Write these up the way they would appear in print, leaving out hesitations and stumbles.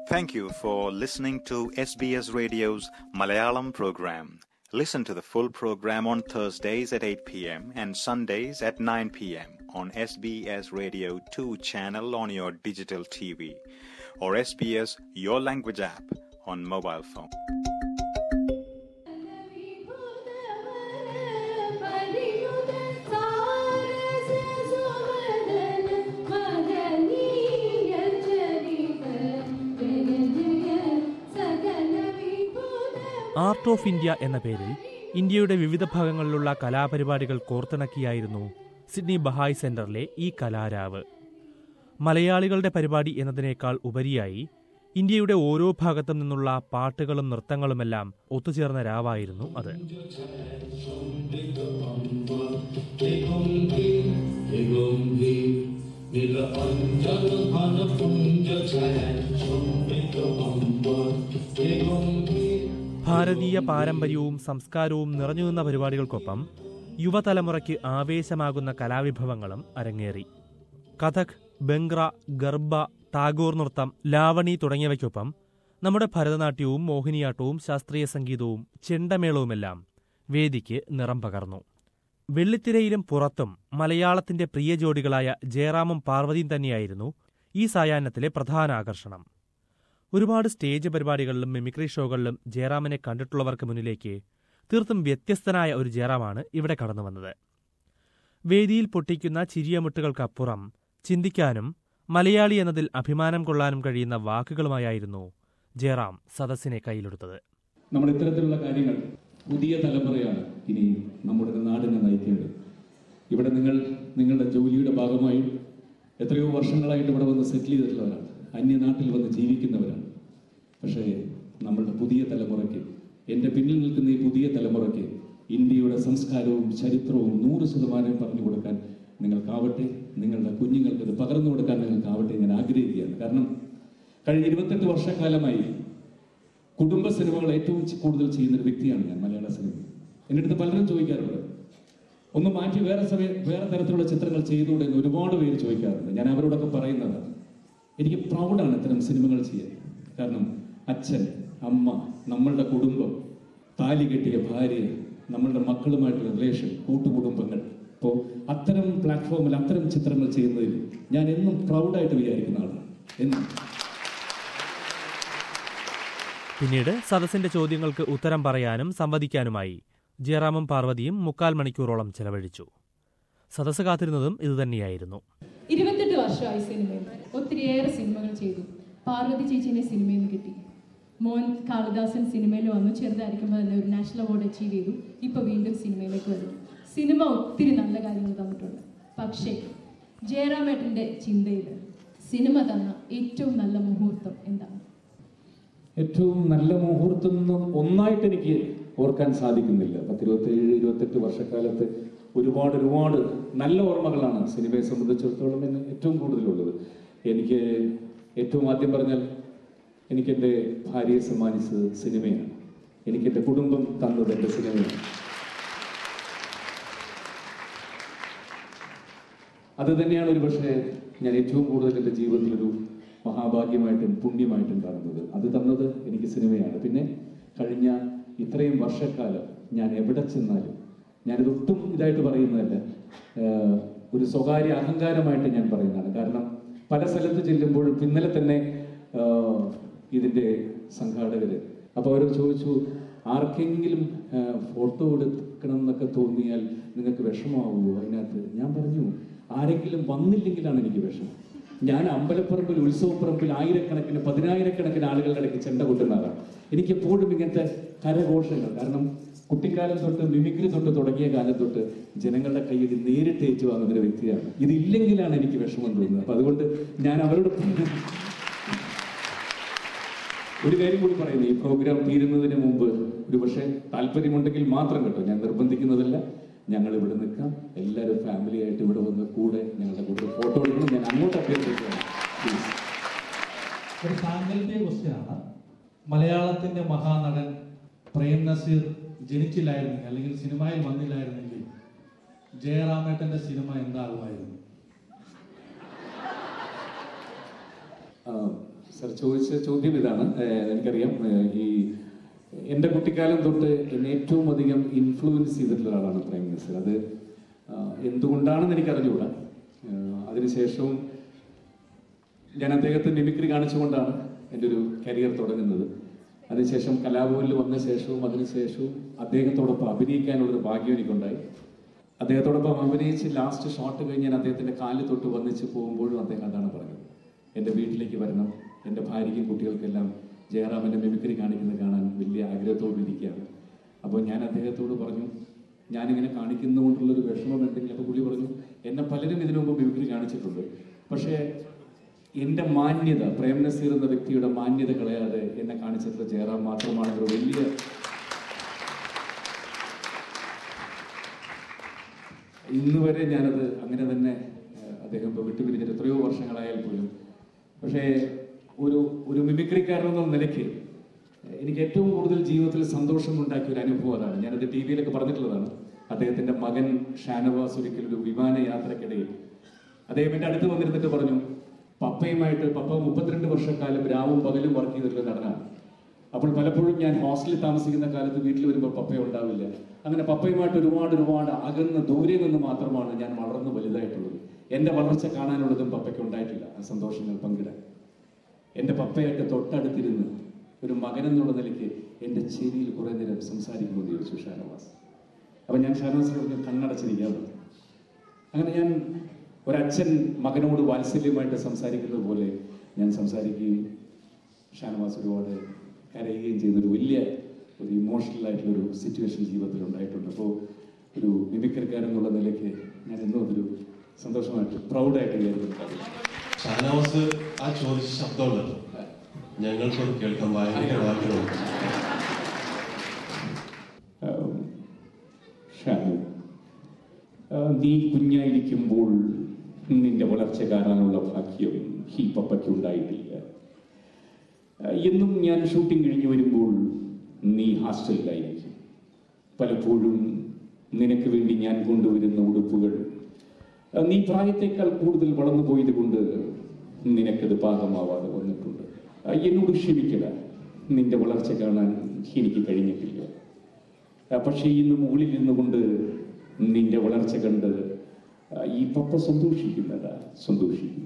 Thank you for listening to SBS Radio's Malayalam program. Listen to the full program on Thursdays at 8 p.m. and Sundays at 9 p.m. on SBS Radio 2 channel on your digital TV or SBS Your Language app on mobile phone. Art of India എന്ന പേരിൽ ഇന്ത്യയുടെ വിവിധ ഭാഗങ്ങളിലുള്ള കലാപരിപാടികൾ കോർത്തിണക്കിയായിരുന്നു Sydney Baha'i സെന്ററിലെ ഈ കലാരാവ്. മലയാളികളുടെ പരിപാടി എന്നതിനേക്കാൾ ഉപരിയായി ഇന്ത്യയുടെ ഓരോ ഭാഗത്തു നിന്നുള്ള പാട്ടുകളും നൃത്തങ്ങളുമെല്ലാം ഒത്തുചേർന്ന രാവായിരുന്നു അത്. ഭാരതീയ പാരമ്പര്യവും സംസ്കാരവും നിറഞ്ഞുനിന്ന പരിപാടികൾക്കൊപ്പം യുവതലമുറയ്ക്ക് ആവേശമാകുന്ന കലാവിഭവങ്ങളും അരങ്ങേറി. കഥക്, ബംഗ്ര, ഗർഭ, ടാഗോർ നൃത്തം, ലാവണി തുടങ്ങിയവയ്ക്കൊപ്പം നമ്മുടെ ഭരതനാട്യവും മോഹിനിയാട്ടവും ശാസ്ത്രീയ സംഗീതവും ചെണ്ടമേളവുമെല്ലാം വേദിക്ക് നിറം പകർന്നു. വെള്ളിത്തിരയിലും പുറത്തും മലയാളത്തിന്റെ പ്രിയ ജോഡികളായ ജയറാമും പാർവതിയും തന്നെയായിരുന്നു ഈ സായാഹ്നത്തിലെ പ്രധാന ആകർഷണം. ഒരുപാട് സ്റ്റേജ് പരിപാടികളിലും മിമിക്രി ഷോകളിലും ജയറാമിനെ കണ്ടിട്ടുള്ളവർക്ക് മുന്നിലേക്ക് തീർത്തും വ്യത്യസ്തനായ ഒരു ജയറാമാണ് ഇവിടെ കടന്നുവന്നത്. വേദിയിൽ പൊട്ടിക്കുന്ന ചിരിയമുട്ടുകൾക്കപ്പുറം ചിന്തിക്കാനും മലയാളി എന്നതിൽ അഭിമാനം കൊള്ളാനും കഴിയുന്ന വാക്കുകളുമായിരുന്നു ജയറാം സദസ്സിനെ കയ്യിലെടുത്തത്. നമ്മൾ ഇത്തരത്തിലുള്ള കാര്യങ്ങൾ പുതിയ തലമുറയാണ് ഇനി നമ്മുടെ നാടിനെ നയിക്കേണ്ടത്. ഇവിടെ നിങ്ങളുടെ ജോലിയുടെ ഭാഗമായി എത്രയോ വർഷങ്ങളായിട്ട് ഇവിടെ വന്ന് സെറ്റിൽ ചെയ്തിട്ടുള്ളവരാണ്, അന്യനാട്ടിൽ വന്ന് ജീവിക്കുന്നവരാണ്. പക്ഷേ നമ്മളുടെ പുതിയ തലമുറയ്ക്ക്, എൻ്റെ പിന്നിൽ നിൽക്കുന്ന ഈ പുതിയ തലമുറയ്ക്ക് ഇന്ത്യയുടെ സംസ്കാരവും ചരിത്രവും 100% പറഞ്ഞു കൊടുക്കാൻ നിങ്ങൾക്കാവട്ടെ, നിങ്ങളുടെ കുഞ്ഞുങ്ങൾക്ക് ഇത് പകർന്നു കൊടുക്കാൻ നിങ്ങൾക്കാവട്ടെ ഞാൻ ആഗ്രഹിക്കുകയാണ്. കാരണം കഴിഞ്ഞ 28 വർഷക്കാലമായി കുടുംബ സിനിമകൾ ഏറ്റവും കൂടുതൽ ചെയ്യുന്നൊരു വ്യക്തിയാണ് ഞാൻ, മലയാള സിനിമ. എൻ്റെ അടുത്ത് പലരും ചോദിക്കാറുണ്ട്, ഒന്ന് മാറ്റി വേറെ തരത്തിലുള്ള ചിത്രങ്ങൾ ചെയ്തുകൂടെ എന്ന് ഒരുപാട് പേര് ചോദിക്കാറുണ്ട്. ഞാൻ അവരോടൊക്കെ പറയുന്നതാണ്, എനിക്ക് പ്രൗഡാണ് ഇത്തരം സിനിമകൾ ചെയ്യാൻ. കാരണം അച്ഛൻ, അമ്മ, നമ്മളുടെ കുടുംബം, താലി കെട്ടിയ ഭാര്യ, നമ്മളുടെ മക്കളുമായിട്ടുള്ള റിലേഷൻ, കൂട്ടുകുടുംബങ്ങൾ, അപ്പോൾ അത്തരം പ്ലാറ്റ്ഫോമിൽ അത്തരം ചിത്രങ്ങൾ ചെയ്യുന്നതിൽ ഞാൻ എന്നും പ്രൗഡായിട്ട് വിചാരിക്കുന്ന ആളാണ് എന്നും. പിന്നീട് സദസ്സിന്റെ ചോദ്യങ്ങൾക്ക് ഉത്തരം പറയാനും സംവദിക്കാനുമായി ജയറാമും പാർവതിയും 3/4 മണിക്കൂറോളം ചെലവഴിച്ചു. സദസ്സ് കാത്തിരുന്നതും ഇതുതന്നെയായിരുന്നു. 28 വർഷമായി സിനിമയിൽ ഒത്തിരിയേറെ സിനിമകൾ ചെയ്തു. പാർവതി ചേച്ചിനെ സിനിമയിൽ നിന്ന് കിട്ടി. മോൻ കാളിദാസൻ സിനിമയിൽ വന്നു, ചെറുതായിരിക്കുമ്പോൾ തന്നെ ഒരു നാഷണൽ അവാർഡ് അച്ചീവ് ചെയ്തു. ഇപ്പോൾ വീണ്ടും സിനിമയിലേക്ക് വരുന്നു. സിനിമ ഒത്തിരി നല്ല കാര്യങ്ങൾ തന്നിട്ടുണ്ട്. പക്ഷേ ജയറാമേട്ടൻ്റെ ചിന്തയിൽ സിനിമ തന്ന ഏറ്റവും നല്ല മുഹൂർത്തം എന്താണ്? ഏറ്റവും നല്ല മുഹൂർത്തം ഒന്നായിട്ട് എനിക്ക് ഓർക്കാൻ സാധിക്കുന്നില്ല. 27-28 വർഷക്കാലത്ത് ഒരുപാട് നല്ല ഓർമ്മകളാണ് സിനിമയെ സംബന്ധിച്ചിടത്തോളം എന്നെ ഏറ്റവും കൂടുതലുള്ളത്. എനിക്ക് ഏറ്റവും ആദ്യം പറഞ്ഞാൽ എനിക്കെൻ്റെ ഭാര്യയെ സമ്മാനിച്ചത് സിനിമയാണ്. എനിക്കെൻ്റെ കുടുംബം തന്നത് എൻ്റെ സിനിമയാണ്. അത് തന്നെയാണ് ഒരു പക്ഷേ ഞാൻ ഏറ്റവും കൂടുതൽ എൻ്റെ ജീവിതത്തിലൊരു മഹാഭാഗ്യമായിട്ടും പുണ്യമായിട്ടും കാണുന്നത്. അത് തന്നത് എനിക്ക് സിനിമയാണ്. പിന്നെ കഴിഞ്ഞ ഇത്രയും വർഷക്കാലം ഞാൻ എവിടെ ചെന്നാലും, ഞാനിതൊട്ടും ഇതായിട്ട് പറയുന്നതല്ല, ഒരു സ്വകാര്യ അഹങ്കാരമായിട്ട് ഞാൻ പറയുന്നതാണ്. കാരണം പല സ്ഥലത്ത് ചെല്ലുമ്പോഴും ഇന്നലെ തന്നെ ഇതിൻ്റെ സംഘാടകർ അപ്പോൾ അവർ ചോദിച്ചു, ആർക്കെങ്കിലും ഫോട്ടോ എടുക്കണം എന്നൊക്കെ തോന്നിയാൽ നിങ്ങൾക്ക് വിഷമമാവുമോ അതിനകത്ത്? ഞാൻ പറഞ്ഞു, ആരെങ്കിലും വന്നില്ലെങ്കിലാണ് എനിക്ക് വിഷമം. ഞാൻ അമ്പലപ്പറമ്പിൽ, ഉത്സവപ്പറമ്പിൽ ആയിരക്കണക്കിന് 10,000-കണക്കിന് ആളുകളുടെ ഇടയ്ക്ക് ചെണ്ട കൊട്ടുന്നതാണ്. എനിക്കെപ്പോഴും ഇങ്ങനത്തെ കരഘോഷങ്ങൾ, കാരണം കുട്ടിക്കാലം തൊട്ട് മിമിക്രി തൊട്ട് തുടങ്ങിയ കാലം തൊട്ട് ജനങ്ങളുടെ കയ്യിൽ നേരിട്ട് ഏറ്റുവാങ്ങുന്ന ഒരു വ്യക്തിയാണ്. ഇതില്ലെങ്കിലാണ് എനിക്ക് വിഷമം തോന്നുന്നത്. അപ്പം അതുകൊണ്ട് ഞാൻ അവരോട് ഒരു കാര്യം കൂടി പറയുന്നു, ഈ പ്രോഗ്രാം തീരുന്നതിന് മുമ്പ് ഒരു പക്ഷേ താല്പര്യമുണ്ടെങ്കിൽ മാത്രം കേട്ടോ, ഞാൻ നിർബന്ധിക്കുന്നതല്ല, ഞങ്ങൾ ഇവിടെ നിൽക്കാം, എല്ലാവരും ഫാമിലി ആയിട്ട് ഇവിടെ വന്ന് ഞങ്ങളുടെ കൂടെ ഫോട്ടോ എടുക്കണം. ഞാൻ അങ്ങോട്ട് അഭ്യർത്ഥിക്കുകയാണ്. ഒരു സാങ്കല്പിക ക്വസ്റ്റ്യനാണ്. മലയാളത്തിന്റെ മഹാനടൻ പ്രേം നസീർ ജനിച്ചില്ലായിരുന്നെങ്കിൽ, അല്ലെങ്കിൽ സിനിമയിൽ വന്നില്ലായിരുന്നെങ്കിൽ ജയറാമേട്ടന്റെ സിനിമ എന്താകുമായിരുന്നു? സർ ചോദിച്ച ചോദ്യം ഇതാണ്. എനിക്കറിയാം, ഈ എൻ്റെ കുട്ടിക്കാലം തൊട്ട് എന്നെ ഏറ്റവും അധികം ഇൻഫ്ലുവൻസ് ചെയ്തിട്ടുള്ള ഒരാളാണ് പ്രൈം മിനിസ്റ്റർ. അത് എന്തുകൊണ്ടാണെന്ന് എനിക്ക് അറിഞ്ഞുകൂടാ. അതിനുശേഷവും ഞാൻ അദ്ദേഹത്തെ മിമിക്രി കാണിച്ചുകൊണ്ടാണ് എൻ്റെ ഒരു കരിയർ തുടങ്ങുന്നത്. അതിനുശേഷം കലാഭവനിൽ വന്ന ശേഷവും അതിനുശേഷവും അദ്ദേഹത്തോടൊപ്പം അഭിനയിക്കാനുള്ളൊരു ഭാഗ്യം എനിക്കുണ്ടായി. അദ്ദേഹത്തോടൊപ്പം അഭിനയിച്ച് ലാസ്റ്റ് ഷോട്ട് കഴിഞ്ഞ് ഞാൻ അദ്ദേഹത്തിൻ്റെ കാലിൽ തൊട്ട് വന്നിച്ച് പോകുമ്പോഴും അദ്ദേഹം അതാണ് പറഞ്ഞത്, എൻ്റെ വീട്ടിലേക്ക് വരണം, എൻ്റെ ഭാര്യയ്ക്കും കുട്ടികൾക്കെല്ലാം ജയറാമിൻ്റെ മിമിക്രി കാണിക്കുന്നത് കാണാൻ വലിയ ആഗ്രഹത്തോടെ ഇരിക്കുകയാണ്. അപ്പോൾ ഞാൻ അദ്ദേഹത്തോട് പറഞ്ഞു, ഞാനിങ്ങനെ കാണിക്കുന്നതുകൊണ്ടുള്ളൊരു വിഷമം ഉണ്ടെങ്കിൽ. അപ്പോൾ പുള്ളി പറഞ്ഞു, എന്നെ പലരും ഇതിനു മുമ്പ് മിമിക്രി കാണിച്ചിട്ടുണ്ട്, പക്ഷേ എൻ്റെ മാന്യത, പ്രേം നസീർ എന്ന വ്യക്തിയുടെ മാന്യത കളയാതെ എന്നെ കാണിച്ചിട്ടുള്ള ജയറാം മാത്രമാണ് ഒരു വലിയ ഇന്ന് വരെ ഞാനത് അങ്ങനെ തന്നെ അദ്ദേഹം ഇപ്പോൾ വിട്ടുപിരിഞ്ഞിട്ട് എത്രയോ വർഷങ്ങളായാൽ പോലും. പക്ഷേ ഒരു മിമിക്രിക്കാരനെന്ന നിലയ്ക്ക് എനിക്ക് ഏറ്റവും കൂടുതൽ ജീവിതത്തിൽ സന്തോഷമുണ്ടാക്കിയ ഒരു അനുഭവം അതാണ്. ഞാനത് ടി വിയിലൊക്കെ പറഞ്ഞിട്ടുള്ളതാണ്. അദ്ദേഹത്തിൻ്റെ മകൻ ഷാനവാസ് ഒരിക്കൽ ഒരു വിമാന യാത്രക്കിടയിൽ അദ്ദേഹം എൻ്റെ അടുത്ത് വന്നിരുന്നിട്ട് പറഞ്ഞു, പപ്പ 32 വർഷക്കാലം രാവും പകലും വർക്ക് ചെയ്തിട്ടുള്ള നടനാണ്. അപ്പോൾ പലപ്പോഴും ഞാൻ ഹോസ്റ്റലിൽ താമസിക്കുന്ന കാലത്ത് വീട്ടിൽ വരുമ്പോൾ പപ്പ ഉണ്ടാവില്ല. അങ്ങനെ പപ്പയുമായിട്ട് ഒരുപാട് അകന്ന് ദൂരെ നിന്ന് മാത്രമാണ് ഞാൻ വളർന്ന് വലുതായിട്ടുള്ളത്. എൻ്റെ വളർച്ച കാണാനുള്ളതും പപ്പയ്ക്ക് ഉണ്ടായിട്ടില്ല. ആ സന്തോഷങ്ങൾ പങ്കിടാൻ എൻ്റെ പപ്പയായിട്ട് തൊട്ടടുത്തിരുന്ന് ഒരു മകനെന്നുള്ള നിലയ്ക്ക് എൻ്റെ ചെവിയിൽ കുറേ നേരം സംസാരിക്കുമെന്ന് ചോദിച്ചു ഷാനവാസ്. അപ്പം ഞാൻ ഷാനവാസിനോട് കണ്ണടച്ചിരിക്കാറുണ്ട്. അങ്ങനെ ഞാൻ ഒരച്ഛൻ മകനോട് വാത്സല്യമായിട്ട് സംസാരിക്കുന്നത് പോലെ ഞാൻ സംസാരിക്കുകയും ഷാനവാസ് ഒരുപാട് കരയുകയും ചെയ്യുന്നൊരു വലിയ ഒരു ഇമോഷണൽ ആയിട്ടുള്ളൊരു സിറ്റുവേഷൻ ജീവിതത്തിൽ ഉണ്ടായിട്ടുണ്ട്. അപ്പോൾ ഒരു മിമിക്രിക്കാരൻ എന്നുള്ള നിലയ്ക്ക് ഞാൻ എന്നും അതൊരു സന്തോഷമായിട്ട് പ്രൗഡായിട്ട് കരുതുന്നുണ്ട്. ഷാനവാസ് ആ ചോദിച്ച ശബ്ദമുള്ളത് ഞങ്ങൾക്കൊന്ന് കേൾക്കാൻ ഭയങ്കര ആഗ്രഹമുണ്ട്. ഷാനു, നീ കുഞ്ഞായിരിക്കുമ്പോൾ നിന്റെ വളർച്ച കാണാനുള്ള ഭാഗ്യം ഈ പപ്പയ്ക്ക് ഉണ്ടായിട്ടില്ല. എന്നും ഞാൻ ഷൂട്ടിംഗ് കഴിഞ്ഞ് വരുമ്പോൾ നീ ഹാസ്റ്റലിലായിരിക്കും. പലപ്പോഴും നിനക്ക് വേണ്ടി ഞാൻ കൊണ്ടുവരുന്ന ഉടുപ്പുകൾ നീ പ്രായത്തേക്കാൾ കൂടുതൽ വളർന്നു പോയത് കൊണ്ട് നിനക്കത് പാകമാവാതെ വന്നിട്ടുണ്ട്. എന്നോട് ക്ഷമിക്കല, നിന്റെ വളർച്ച കാണാൻ എനിക്ക് കഴിഞ്ഞിട്ടില്ല. പക്ഷേ ഇന്ന് മുകളിൽ നിന്നുകൊണ്ട് നിന്റെ വളർച്ച കണ്ട് ഈ പപ്പ സന്തോഷിക്കുന്നു.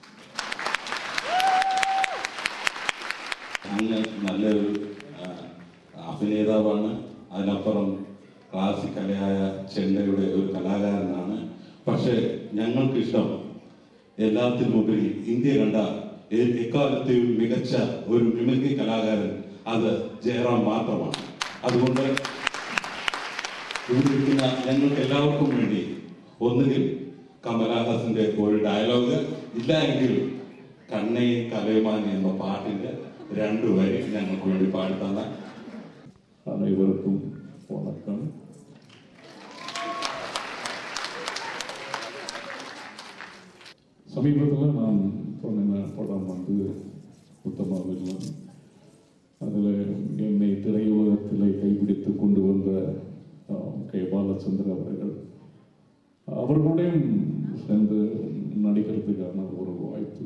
അങ്ങ് നല്ലൊരു അഭിനേതാവാണ്. അതിനപ്പുറം ക്ലാസിക് കലയായ ചെണ്ടയുടെ ഒരു കലാകാരനാണ്. പക്ഷേ ഞങ്ങൾക്കിഷ്ടം എല്ലാത്തിനുമുപരി ഇന്ത്യ കണ്ട എക്കാലത്തെയും മികച്ച ഒരു മിമിക്രി കലാകാരൻ അത് ജയറാം മാത്രമാണ്. അതുകൊണ്ട് ഇവിടെ ഇരിക്കുന്ന ഞങ്ങൾക്ക് എല്ലാവർക്കും വേണ്ടി ഒന്നുകിൽ കമലഹാസന്റെ ഒരു ഡയലോഗ്, ഇല്ല എങ്കിൽ കണ്ണയെ കലയുമാൻ എന്ന പാട്ടിന്റെ 2 വരി ഞങ്ങൾക്ക് വേണ്ടി പാടുന്ന അനേവർക്കും വണക്കം. சமீபத்தில் நான் சொன்ன படம் உத்தமவில்லை. அதில் என்னை திரையுலகத்தில் கைப்பிடித்து கொண்டு வந்த கே பாலச்சந்திரன் அவர்களுடையும் சேர்ந்து நடிக்கிறதுக்கான ஒரு வாய்ப்பு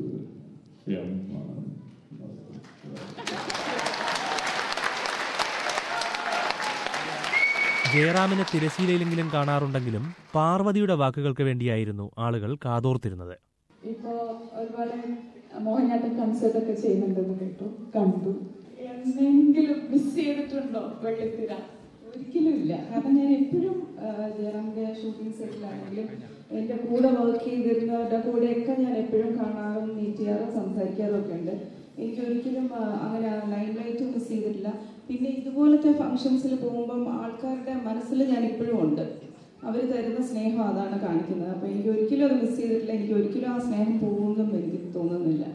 ജയറാമിനെ തിരശീലയിലെങ്കിലും കാണാറുണ്ടെങ്കിലും പാർവതിയുടെ വാക്കുകൾക്ക് വേണ്ടിയായിരുന്നു ആളുകൾ കാതോർത്തിരുന്നത്. ഇപ്പോ ഒരുപാട് മോഹിനിയാട്ടം കൺസേർട്ട് ഒക്കെ ചെയ്യുന്നുണ്ടെന്ന് കണ്ടു. എന്തെങ്കിലും മിസ് ചെയ്തിട്ടുണ്ടോ വെള്ളിത്തിര? ഒരിക്കലും ഇല്ല. കാരണം ഞാൻ എപ്പോഴും ജയറാമിന്റെ ഷൂട്ടിംഗ് സെറ്റിലാണെങ്കിലും എൻ്റെ കൂടെ വർക്ക് ചെയ്തിരുന്നവരുടെ കൂടെയൊക്കെ ഞാൻ എപ്പോഴും കാണാറും മീറ്റ് ചെയ്യാറും സംസാരിക്കാറും ഒക്കെ ഉണ്ട്. എനിക്ക് ഒരിക്കലും അങ്ങനെ ലൈം ലൈറ്റ് മിസ് ചെയ്തിട്ടില്ല. പിന്നെ ഇതുപോലത്തെ ഫങ്ഷൻസിൽ പോകുമ്പം ആൾക്കാരുടെ മനസ്സിൽ ഞാൻ ഇപ്പോഴും ഉണ്ട്. അവർ തരുന്ന സ്നേഹം അതാണ് കാണിക്കുന്നത്. അപ്പോൾ എനിക്ക് ഒരിക്കലും അത് മിസ് ചെയ്തിട്ടില്ല. എനിക്ക് ഒരിക്കലും ആ സ്നേഹം പോകുമെന്നും എനിക്ക് തോന്നുന്നില്ല.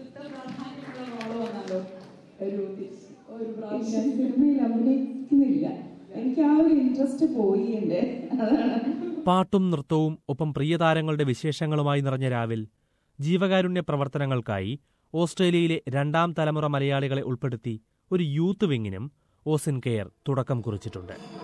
ഒരു പ്രാവശ്യം സിനിമയിൽ അഭിനയിക്കുന്നില്ല. എനിക്ക് ആ ഒരു ഇൻട്രസ്റ്റ് പോയി എൻ്റെ. അതാണ്. പാട്ടും നൃത്തവും ഒപ്പം പ്രിയതാരങ്ങളുടെ വിശേഷങ്ങളുമായി നിറഞ്ഞ രാവിൽ ജീവകാരുണ്യ പ്രവർത്തനങ്ങൾക്കായി ഓസ്ട്രേലിയയിലെ 2ാം തലമുറ മലയാളികളെ ഉൾപ്പെടുത്തി ഒരു യൂത്ത് വിങ്ങിനും ഓസിൻ കെയർ തുടക്കം കുറിച്ചിട്ടുണ്ട്.